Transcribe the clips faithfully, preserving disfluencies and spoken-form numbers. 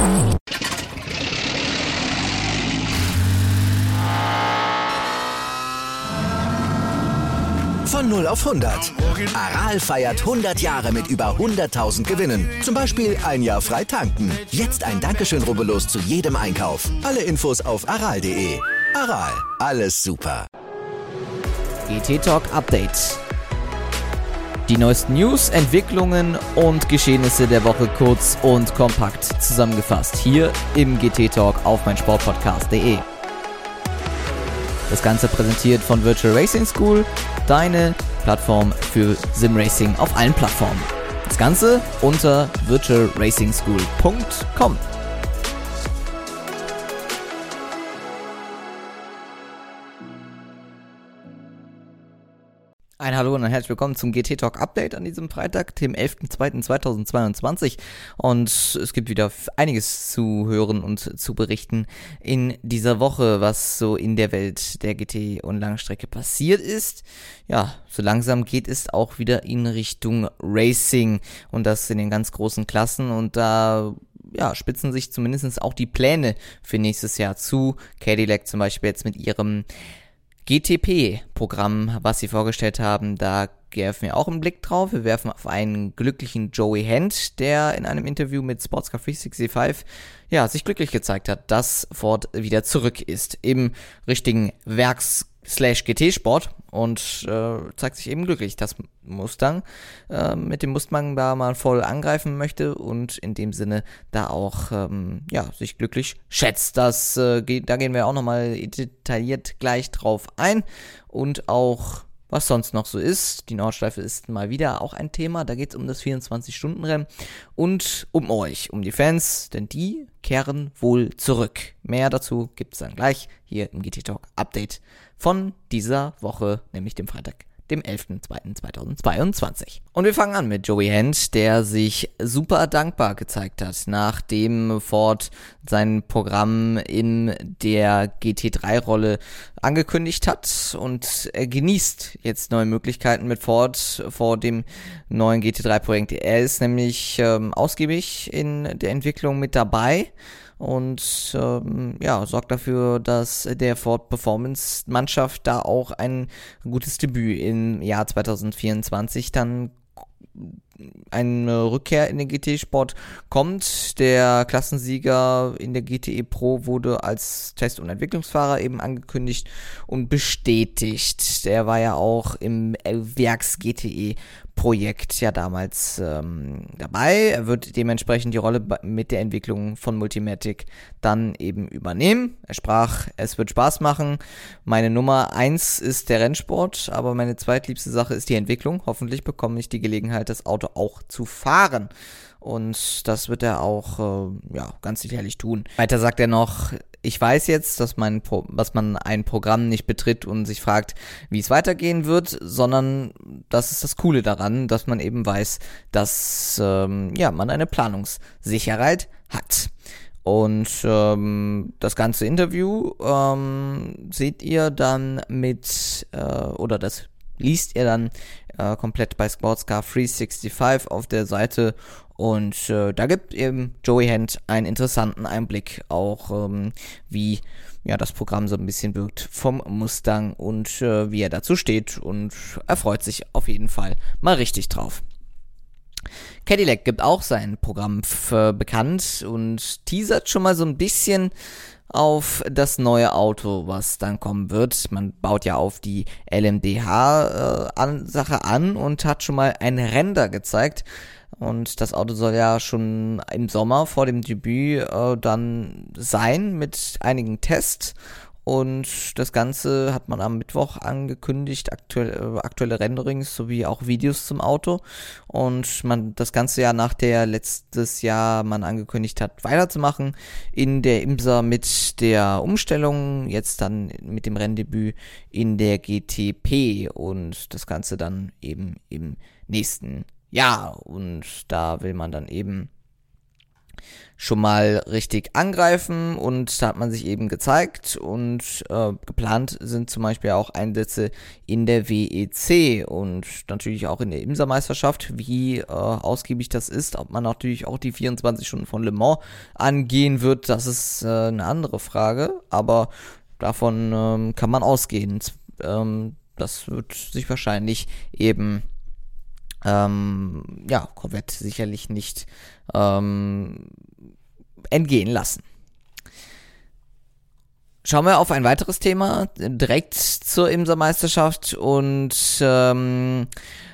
Von null auf hundert. Aral feiert hundert Jahre mit über hunderttausend Gewinnen. Zum Beispiel ein Jahr frei tanken. Jetzt ein Dankeschön, rubbellos zu jedem Einkauf. Alle Infos auf aral punkt de. Aral, alles super. G T Talk Update. Die neuesten News, Entwicklungen und Geschehnisse der Woche kurz und kompakt zusammengefasst. Hier im G T Talk auf meinsportpodcast punkt de. Das Ganze präsentiert von Virtual Racing School, deine Plattform für Simracing auf allen Plattformen. Das Ganze unter virtual racing school punkt com. Ein Hallo und ein herzlich willkommen zum G T Talk Update an diesem Freitag, dem elften zweiten zweitausendzweiundzwanzig. Und es gibt wieder einiges zu hören und zu berichten in dieser Woche, was so in der Welt der G T und Langstrecke passiert ist. Ja, so langsam geht es auch wieder in Richtung Racing und das in den ganz großen Klassen, und da ja, spitzen sich zumindest auch die Pläne für nächstes Jahr zu. Cadillac zum Beispiel jetzt mit ihrem G T P-Programm, was sie vorgestellt haben, da werfen wir auch einen Blick drauf. Wir werfen auf einen glücklichen Joey Hand, der in einem Interview mit Sportscar dreihundertfünfundsechzig ja, sich glücklich gezeigt hat, dass Ford wieder zurück ist im richtigen Werks-G T-Sport und äh, zeigt sich eben glücklich, dass Mustang äh, mit dem Mustang da mal voll angreifen möchte und in dem Sinne da auch ähm, ja, sich glücklich schätzt. Das, äh, geht, da gehen wir auch nochmal detailliert gleich drauf ein, und auch was sonst noch so ist. Die Nordschleife ist mal wieder auch ein Thema. Da geht es um das vierundzwanzig-Stunden-Rennen und um euch, um die Fans, denn die kehren wohl zurück. Mehr dazu gibt es dann gleich hier im G T Talk Update von dieser Woche, nämlich dem Freitag, dem elften zweiten zweitausendzweiundzwanzig. Und wir fangen an mit Joey Hand, der sich super dankbar gezeigt hat, nachdem Ford sein Programm in der G T drei Rolle angekündigt hat, und er genießt jetzt neue Möglichkeiten mit Ford vor dem neuen G T drei Projekt. Er ist nämlich ähm, ausgiebig in der Entwicklung mit dabei und ähm, ja, sorgt dafür, dass der Ford Performance Mannschaft da auch ein gutes Debüt im Jahr zweitausendvierundzwanzig dann eine Rückkehr in den G T-Sport kommt. Der Klassensieger in der G T E Pro wurde als Test- und Entwicklungsfahrer eben angekündigt und bestätigt. Der war ja auch im Werks-G T E-Projekt ja damals ähm, dabei. Er wird dementsprechend die Rolle mit der Entwicklung von Multimatic dann eben übernehmen. Er sprach, es wird Spaß machen. Meine Nummer eins ist der Rennsport, aber meine zweitliebste Sache ist die Entwicklung. Hoffentlich bekomme ich die Gelegenheit, das Auto auch zu fahren. Und das wird er auch äh, ja, ganz sicherlich tun. Weiter sagt er noch, ich weiß jetzt, dass, mein Pro- dass man ein Programm nicht betritt und sich fragt, wie es weitergehen wird, sondern das ist das Coole daran, dass man eben weiß, dass ähm, ja, man eine Planungssicherheit hat. Und ähm, das ganze Interview ähm, seht ihr dann mit, äh, oder das liest ihr dann äh, komplett bei Sportscar dreihundertfünfundsechzig auf der Seite, und äh, da gibt eben Joey Hand einen interessanten Einblick auch, ähm, wie ja das Programm so ein bisschen wirkt vom Mustang und äh, wie er dazu steht, und er freut sich auf jeden Fall mal richtig drauf. Cadillac gibt auch sein Programm f- bekannt und teasert schon mal so ein bisschen auf das neue Auto, was dann kommen wird. Man baut ja auf die L M D H-Sache äh, an und hat schon mal ein Render gezeigt. Und das Auto soll ja schon im Sommer vor dem Debüt äh, dann sein mit einigen Tests. Und das Ganze hat man am Mittwoch angekündigt, aktuell, äh, aktuelle Renderings sowie auch Videos zum Auto. Und man das Ganze ja nach der letztes Jahr man angekündigt hat, weiterzumachen in der IMSA mit der Umstellung, jetzt dann mit dem Renndebüt in der G T P und das Ganze dann eben im nächsten Jahr. Und da will man dann eben schon mal richtig angreifen, und da hat man sich eben gezeigt, und äh, geplant sind zum Beispiel auch Einsätze in der W E C und natürlich auch in der IMSA-Meisterschaft. Wie äh, ausgiebig das ist, ob man natürlich auch die vierundzwanzig Stunden von Le Mans angehen wird, das ist äh, eine andere Frage, aber davon ähm, kann man ausgehen. Ähm, das wird sich wahrscheinlich eben ähm, ja, Corvette sicherlich nicht ähm, entgehen lassen. Schauen wir auf ein weiteres Thema, direkt zur IMSA-Meisterschaft, und ähm,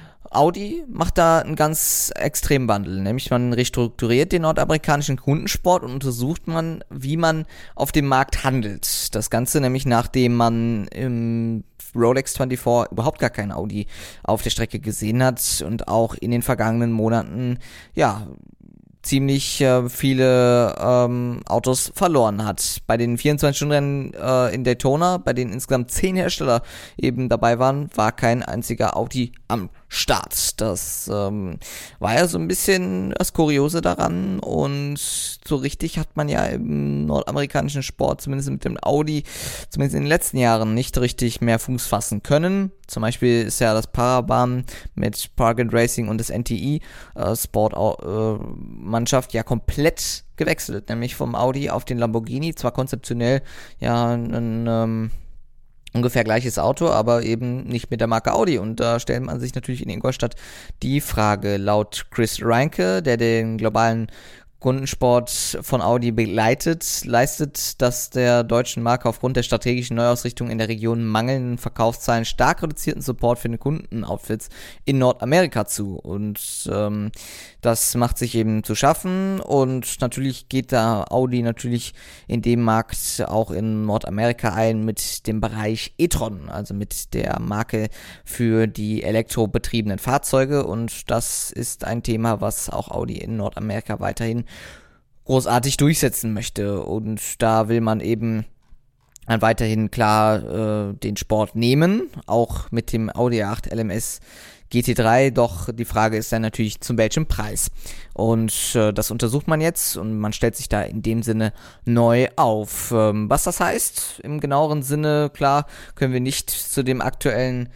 Audi macht da einen ganz extremen Wandel, nämlich man restrukturiert den nordamerikanischen Kundensport und untersucht man, wie man auf dem Markt handelt. Das Ganze nämlich, nachdem man im Rolex vierundzwanzig überhaupt gar kein Audi auf der Strecke gesehen hat und auch in den vergangenen Monaten, ja, ziemlich äh, viele ähm, Autos verloren hat. Bei den vierundzwanzig-Stunden-Rennen äh, in Daytona, bei denen insgesamt zehn Hersteller eben dabei waren, war kein einziger Audi am Start. Das ähm, war ja so ein bisschen das Kuriose daran, und so richtig hat man ja im nordamerikanischen Sport, zumindest mit dem Audi, zumindest in den letzten Jahren, nicht richtig mehr Fuß fassen können. Zum Beispiel ist ja das Paraban mit Park and Racing und das N T I äh, Sport äh, Mannschaft ja komplett gewechselt, nämlich vom Audi auf den Lamborghini. Zwar konzeptionell ja ein ähm, ungefähr gleiches Auto, aber eben nicht mit der Marke Audi. Und da stellt man sich natürlich in Ingolstadt die Frage, laut Chris Reinke, der den globalen Kundensport von Audi begleitet, leistet das der deutschen Marke aufgrund der strategischen Neuausrichtung in der Region mangelnden Verkaufszahlen stark reduzierten Support für den Kundenoutfits in Nordamerika zu. Und ähm, das macht sich eben zu schaffen, und natürlich geht da Audi natürlich in dem Markt auch in Nordamerika ein mit dem Bereich e-tron, also mit der Marke für die elektrobetriebenen Fahrzeuge, und das ist ein Thema, was auch Audi in Nordamerika weiterhin großartig durchsetzen möchte, und da will man eben dann weiterhin klar äh, den Sport nehmen, auch mit dem Audi A acht L M S G T drei, doch die Frage ist dann natürlich, zu welchem Preis, und äh, das untersucht man jetzt, und man stellt sich da in dem Sinne neu auf. Ähm, was das heißt, im genaueren Sinne, klar, können wir nicht zu dem aktuellen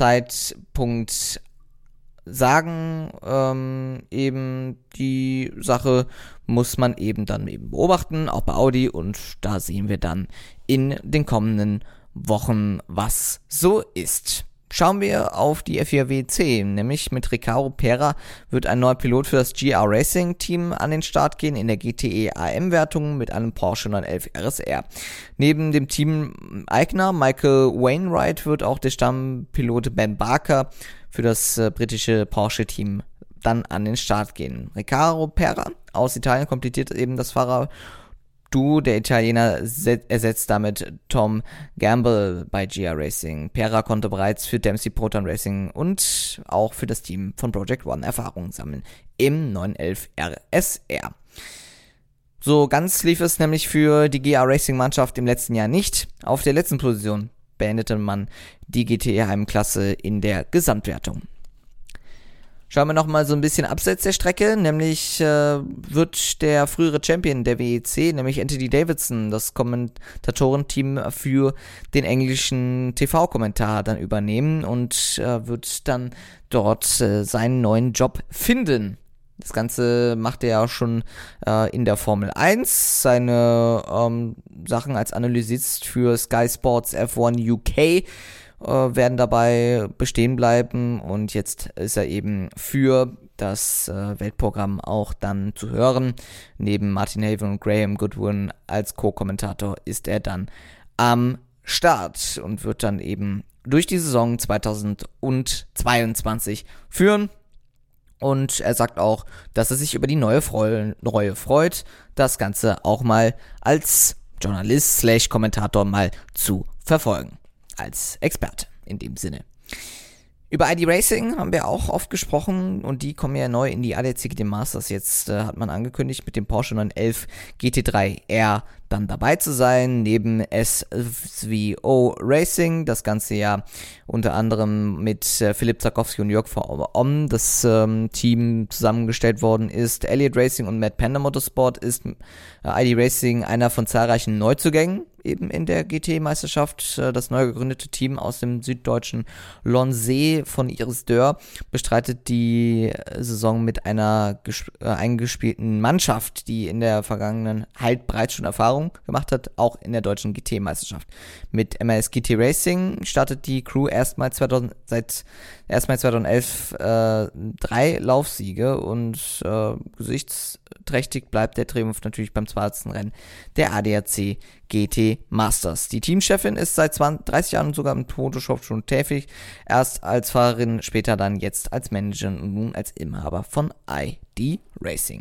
Zeitpunkt sagen, ähm, eben die Sache muss man eben dann eben beobachten, auch bei Audi, und da sehen wir dann in den kommenden Wochen, was so ist. Schauen wir auf die F vier W C, nämlich mit Ricardo Pera wird ein neuer Pilot für das G R Racing Team an den Start gehen in der G T E A M-Wertung mit einem Porsche neunhundertelf R S R. Neben dem Team-Eigner Michael Wainwright wird auch der Stammpilot Ben Barker für das äh, britische Porsche-Team dann an den Start gehen. Ricardo Pera aus Italien komplettiert eben das Fahrer Du, der Italiener, ersetzt damit Tom Gamble bei G R Racing. Pera konnte bereits für Dempsey Proton Racing und auch für das Team von Project One Erfahrungen sammeln im neunhundertelf R S R. So ganz lief es nämlich für die G R Racing Mannschaft im letzten Jahr nicht. Auf der letzten Position beendete man die G T E Heimklasse in der Gesamtwertung. Schauen wir nochmal so ein bisschen abseits der Strecke, nämlich äh, wird der frühere Champion der W E C, nämlich Anthony Davidson, das Kommentatorenteam für den englischen T V-Kommentar dann übernehmen und äh, wird dann dort äh, seinen neuen Job finden. Das Ganze macht er ja schon äh, in der Formel eins, seine ähm, Sachen als Analysist für Sky Sports F eins U K werden dabei bestehen bleiben, und jetzt ist er eben für das äh, Weltprogramm auch dann zu hören. Neben Martin Haven und Graham Goodwin als Co-Kommentator ist er dann am Start und wird dann eben durch die Saison zweitausendzweiundzwanzig führen. Und er sagt auch, dass er sich über die neue Reue freut, das Ganze auch mal als Journalist slash Kommentator mal zu verfolgen. Als Experte in dem Sinne. Über I D Racing haben wir auch oft gesprochen und die kommen ja neu in die A D A C G T Masters. Jetzt äh, hat man angekündigt, mit dem Porsche neun elf G T drei R dann dabei zu sein, neben S V O Racing, das ganze ja unter anderem mit äh, Philipp Zakowski und Jörg Om, das ähm, Team zusammengestellt worden ist. Elliott Racing und Matt Panda Motorsport ist äh, I D Racing einer von zahlreichen Neuzugängen eben in der G T-Meisterschaft. Das neu gegründete Team aus dem süddeutschen Londsee von Iris Dörr bestreitet die Saison mit einer gesp- äh, eingespielten Mannschaft, die in der vergangenen halt bereits schon Erfahrung gemacht hat, auch in der deutschen G T-Meisterschaft. Mit M A S G T Racing startet die Crew erstmals zweitausend, seit erstmals zweitausendelf äh, drei Laufsiege und äh, gesichtsträchtig bleibt der Triumph natürlich beim zweiten Rennen der A D A C G T Masters. Die Teamchefin ist seit zwanzig, dreißig Jahren sogar im Photoshop schon tätig, erst als Fahrerin, später dann jetzt als Managerin und nun als Inhaber von I D Racing.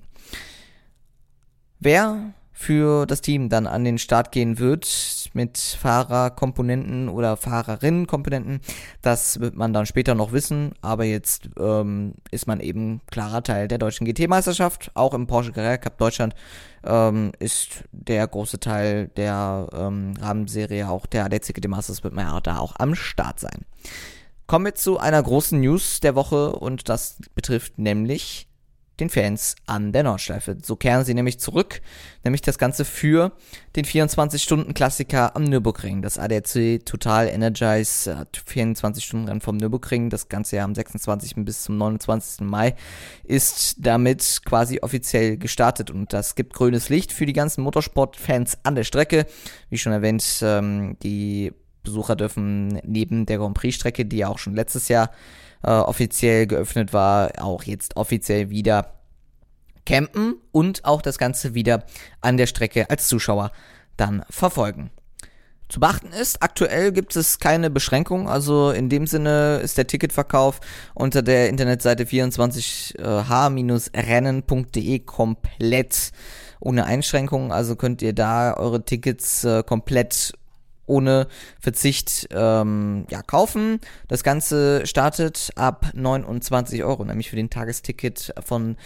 Wer für das Team dann an den Start gehen wird mit Fahrerkomponenten oder Fahrerinnenkomponenten, das wird man dann später noch wissen, aber jetzt ähm, ist man eben klarer Teil der deutschen G T-Meisterschaft, auch im Porsche Carrera Cup Deutschland ähm, ist der große Teil der ähm, Rahmenserie, auch der A D A C G T Masters wird man ja da auch am Start sein. Kommen wir zu einer großen News der Woche und das betrifft nämlich den Fans an der Nordschleife. So kehren sie nämlich zurück, nämlich das Ganze für den vierundzwanzig-Stunden-Klassiker am Nürburgring. Das A D A C Total Energize hat vierundzwanzig-Stunden-Rennen vom Nürburgring. Das ganze Jahr am sechsundzwanzigsten bis zum neunundzwanzigsten Mai ist damit quasi offiziell gestartet und das gibt grünes Licht für die ganzen Motorsport-Fans an der Strecke. Wie schon erwähnt, ähm, die Besucher dürfen neben der Grand Prix-Strecke, die ja auch schon letztes Jahr äh, offiziell geöffnet war, auch jetzt offiziell wieder campen und auch das Ganze wieder an der Strecke als Zuschauer dann verfolgen. Zu beachten ist, aktuell gibt es keine Beschränkung, also in dem Sinne ist der Ticketverkauf unter der Internetseite vierundzwanzig H Rennen Punkt de komplett ohne Einschränkungen, also könnt ihr da eure Tickets äh, komplett ohne Verzicht ähm, ja, kaufen. Das Ganze startet ab neunundzwanzig Euro, nämlich für den Tagesticket von,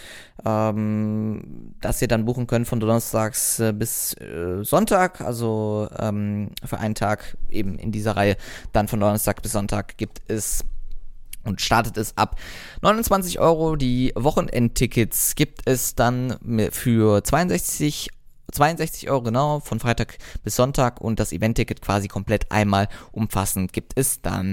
ähm, das ihr dann buchen könnt von Donnerstags äh, bis äh, Sonntag, also ähm, für einen Tag eben in dieser Reihe, dann von Donnerstag bis Sonntag gibt es und startet es ab neunundzwanzig Euro. Die Wochenendtickets gibt es dann für zweiundsechzig Euro genau, von Freitag bis Sonntag und das Event-Ticket quasi komplett einmal umfassend gibt es dann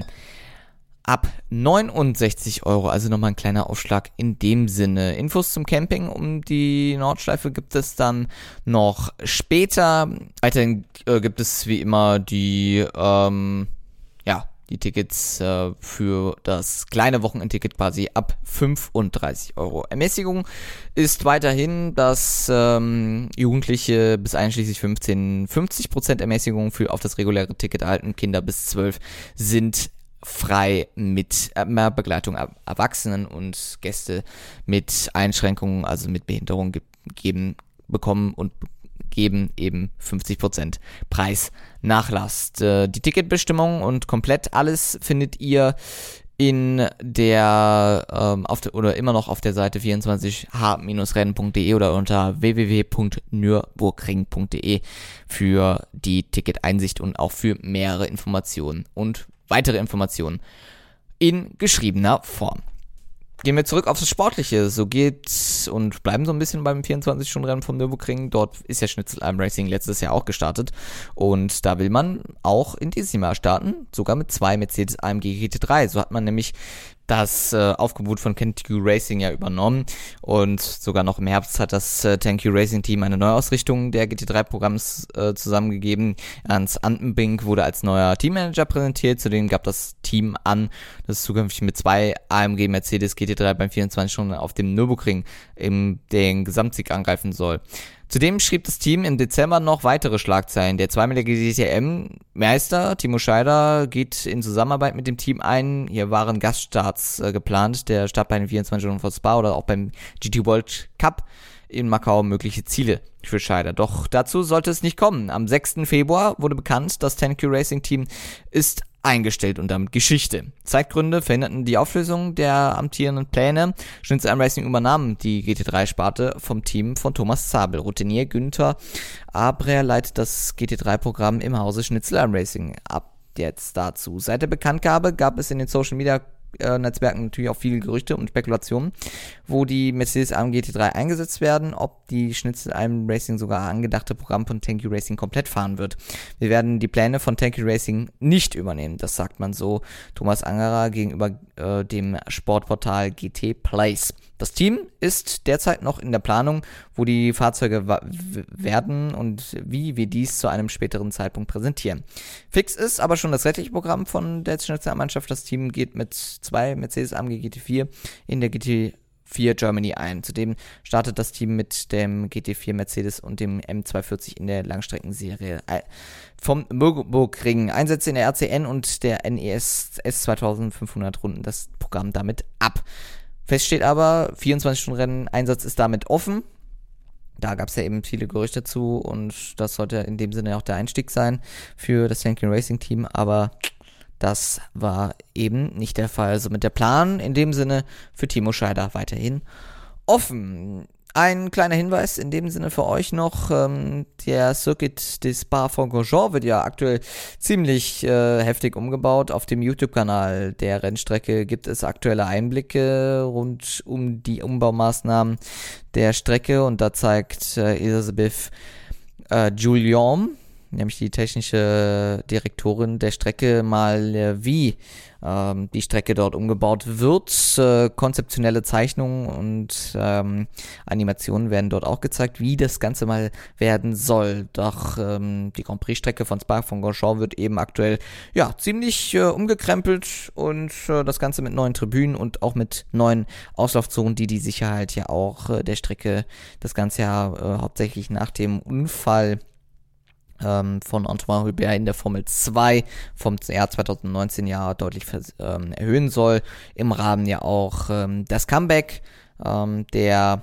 ab neunundsechzig Euro, also nochmal ein kleiner Aufschlag in dem Sinne. Infos zum Camping um die Nordschleife gibt es dann noch später. Weiterhin äh, gibt es wie immer die, ähm, ja, die Tickets äh, für das kleine Wochenendticket quasi ab fünfunddreißig Euro. Ermäßigung ist weiterhin, dass ähm, Jugendliche bis einschließlich fünfzehn fünfzig Prozent Ermäßigung für auf das reguläre Ticket erhalten. Kinder bis zwölf sind frei mit äh, mehr Begleitung Erwachsenen und Gäste mit Einschränkungen, also mit Behinderung ge- geben, bekommen und geben eben fünfzig Prozent Preisnachlass. Äh, die Ticketbestimmung und komplett alles findet ihr in der, ähm, auf der oder immer noch auf der Seite vierundzwanzig H Rennen Punkt de oder unter w w w Punkt nürburgring Punkt de für die Ticketeinsicht und auch für mehrere Informationen und weitere Informationen in geschriebener Form. Gehen wir zurück auf das Sportliche. So geht's und bleiben so ein bisschen beim vierundzwanzig-Stunden-Rennen vom Nürburgring. Dort ist ja Schnitzelalm Racing letztes Jahr auch gestartet. Und da will man auch in diesem Jahr starten. Sogar mit zwei Mercedes A M G G T drei. So hat man nämlich das äh, Aufgebot von Thank You Racing ja übernommen und sogar noch im Herbst hat das äh, Thank You Racing Team eine Neuausrichtung der G T drei Programms äh, zusammengegeben. Ernst Antenbink wurde als neuer Teammanager präsentiert, zudem gab das Team an, dass es zukünftig mit zwei A M G Mercedes G T drei beim vierundzwanzig Stunden auf dem Nürburgring im den Gesamtsieg angreifen soll. Zudem schrieb das Team im Dezember noch weitere Schlagzeilen. Der zweimalige D T M-Meister Timo Scheider geht in Zusammenarbeit mit dem Team ein. Hier waren Gaststarts äh, geplant, der Start bei den vierundzwanzig Stunden von Spa oder auch beim G T World Cup in Macau mögliche Ziele für Scheider. Doch dazu sollte es nicht kommen. Am sechsten Februar wurde bekannt, das Thank You Racing Team ist eingestellt und damit Geschichte. Zeitgründe verhinderten die Auflösung der amtierenden Pläne. Schnitzel Am Racing übernahm die G T drei Sparte vom Team von Thomas Zabel. Routinier Günther Abrer leitet das G T drei Programm im Hause Schnitzel Am Racing ab. Jetzt dazu. Seit der Bekanntgabe gab es in den Social Media äh, Netzwerken natürlich auch viele Gerüchte und Spekulationen, wo die Mercedes A M G T drei eingesetzt werden, ob die Schnitzel Am Racing sogar angedachte Programm von Thank You Racing komplett fahren wird. Wir werden die Pläne von Thank You Racing nicht übernehmen, das sagt man so Thomas Angerer gegenüber äh, dem Sportportal G T Place. Das Team ist derzeit noch in der Planung, wo die Fahrzeuge wa- werden und wie wir dies zu einem späteren Zeitpunkt präsentieren. Fix ist aber schon das restliche Programm von der Schnitzel-Mannschaft. Das Team geht mit zwei Mercedes A M G G T vier in der G T vier Germany ein. Zudem startet das Team mit dem G T vier Mercedes und dem M zweihundertvierzig in der Langstreckenserie vom Nürburgring. Einsätze in der R C N und der N E S S zweitausendfünfhundert runden das Programm damit ab. Fest steht aber, vierundzwanzig-Stunden-Rennen-Einsatz ist damit offen. Da gab es ja eben viele Gerüchte zu und das sollte in dem Sinne auch der Einstieg sein für das Thank You Racing Team, aber das war eben nicht der Fall. Somit der Plan in dem Sinne für Timo Scheider weiterhin offen. Ein kleiner Hinweis in dem Sinne für euch noch, ähm, der Circuit des Spa-Francorchamps wird ja aktuell ziemlich äh, heftig umgebaut. Auf dem YouTube-Kanal der Rennstrecke gibt es aktuelle Einblicke rund um die Umbaumaßnahmen der Strecke und da zeigt äh, Elisabeth äh, Julien, nämlich die technische Direktorin der Strecke, mal äh, wie ähm, die Strecke dort umgebaut wird. Äh, konzeptionelle Zeichnungen und ähm, Animationen werden dort auch gezeigt, wie das Ganze mal werden soll. Doch ähm, die Grand Prix-Strecke von Spa-Francorchamps wird eben aktuell ja ziemlich äh, umgekrempelt und äh, das Ganze mit neuen Tribünen und auch mit neuen Auslaufzonen, die die Sicherheit ja auch äh, der Strecke das ganze Jahr äh, hauptsächlich nach dem Unfall von Antoine Hubert in der Formel zwei vom Jahr zweitausendneunzehn ja deutlich ähm, erhöhen soll. Im Rahmen ja auch ähm, das Comeback ähm, der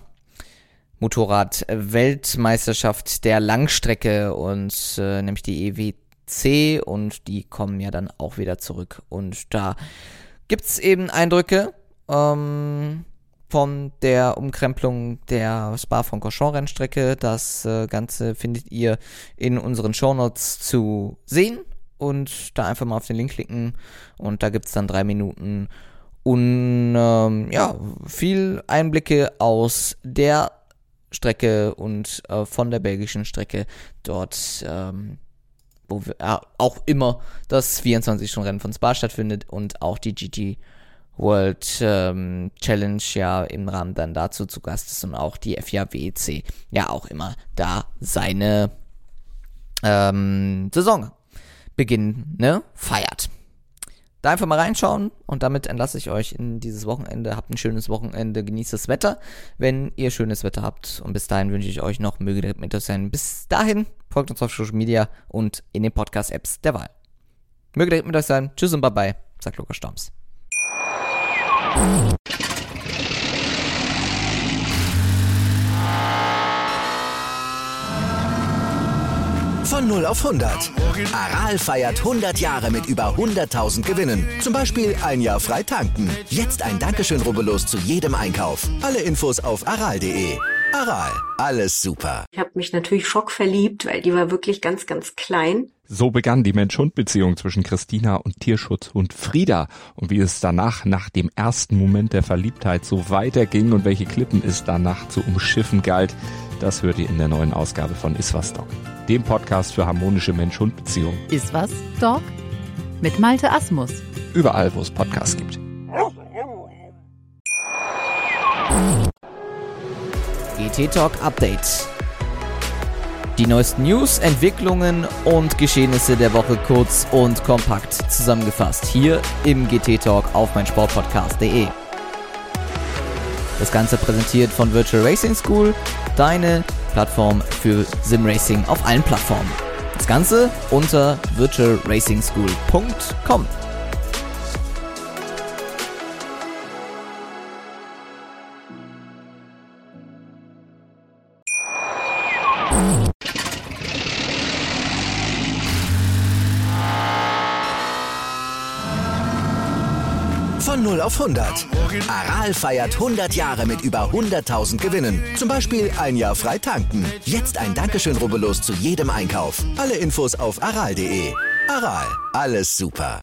Motorrad-Weltmeisterschaft der Langstrecke und äh, nämlich die E W C und die kommen ja dann auch wieder zurück. Und da gibt's eben Eindrücke ähm, von der Umkrempelung der Spa-Francorchamps-Rennstrecke. Das äh, Ganze findet ihr in unseren Shownotes zu sehen und da einfach mal auf den Link klicken und da gibt es dann drei Minuten und ähm, ja, viel Einblicke aus der Strecke und äh, von der belgischen Strecke dort, ähm, wo wir, äh, auch immer das vierundzwanzig-Stunden-Rennen von Spa stattfindet und auch die G T World ähm, Challenge ja im Rahmen dann dazu zu Gast ist und auch die F I A W E C ja auch immer da seine ähm, Saisonbeginn ne, feiert. Da einfach mal reinschauen und damit entlasse ich euch in dieses Wochenende. Habt ein schönes Wochenende, genießt das Wetter, wenn ihr schönes Wetter habt und bis dahin wünsche ich euch noch, möge der mit euch sein. Bis dahin, folgt uns auf Social Media und in den Podcast-Apps der Wahl. Möge der mit euch sein. Tschüss und bye bye, sagt Lukas Storms. Von null auf hundert. Aral feiert hundert Jahre mit über hunderttausend Gewinnen. Zum Beispiel ein Jahr frei tanken. Jetzt ein Dankeschön, rubbellos zu jedem Einkauf. Alle Infos auf aral punkt de. Aral, alles super. Ich habe mich natürlich schockverliebt, weil die war wirklich ganz, ganz klein. So begann die Mensch-Hund-Beziehung zwischen Christina und Tierschutzhund Frieda. Und wie es danach, nach dem ersten Moment der Verliebtheit, so weiterging und welche Klippen es danach zu umschiffen galt, das hört ihr in der neuen Ausgabe von Iswas Dog, dem Podcast für harmonische Mensch-Hund-Beziehungen. Iswas Dog mit Malte Asmus. Überall, wo es Podcasts gibt. G T Talk Update. Die neuesten News, Entwicklungen und Geschehnisse der Woche kurz und kompakt zusammengefasst hier im G T Talk auf meinsportpodcast punkt de. Das Ganze präsentiert von Virtual Racing School, deine Plattform für Simracing auf allen Plattformen. Das Ganze unter virtual racing school punkt com. Von null auf hundert. Aral feiert hundert Jahre mit über hunderttausend Gewinnen. Zum Beispiel ein Jahr frei tanken. Jetzt ein Dankeschön, rubbellos zu jedem Einkauf. Alle Infos auf aral punkt de. Aral, alles super.